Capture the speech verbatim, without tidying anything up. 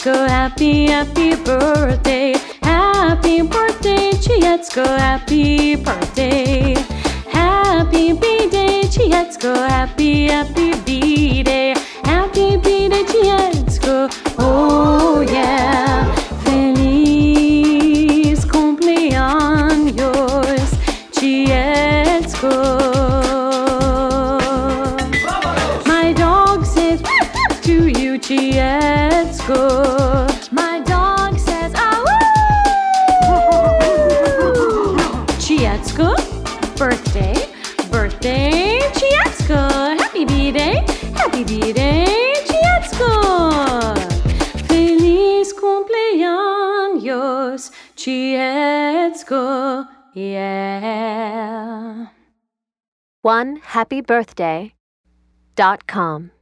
Chiecko, happy, happy birthday. Happy birthday, Chiecko, happy birthday. Happy B-Day, Chiecko, happy, happy B-Day. Happy B-Day, Chiecko, oh yeah. Feliz cumpleaños, Chiecko. My dog says to you, Chiecko. My dog says, ah woo! Chiecko, birthday, birthday, Chiecko. Happy B-Day, happy B-Day, Chiecko. Feliz cumpleaños, Chiecko, yeah. one happy birthday dot com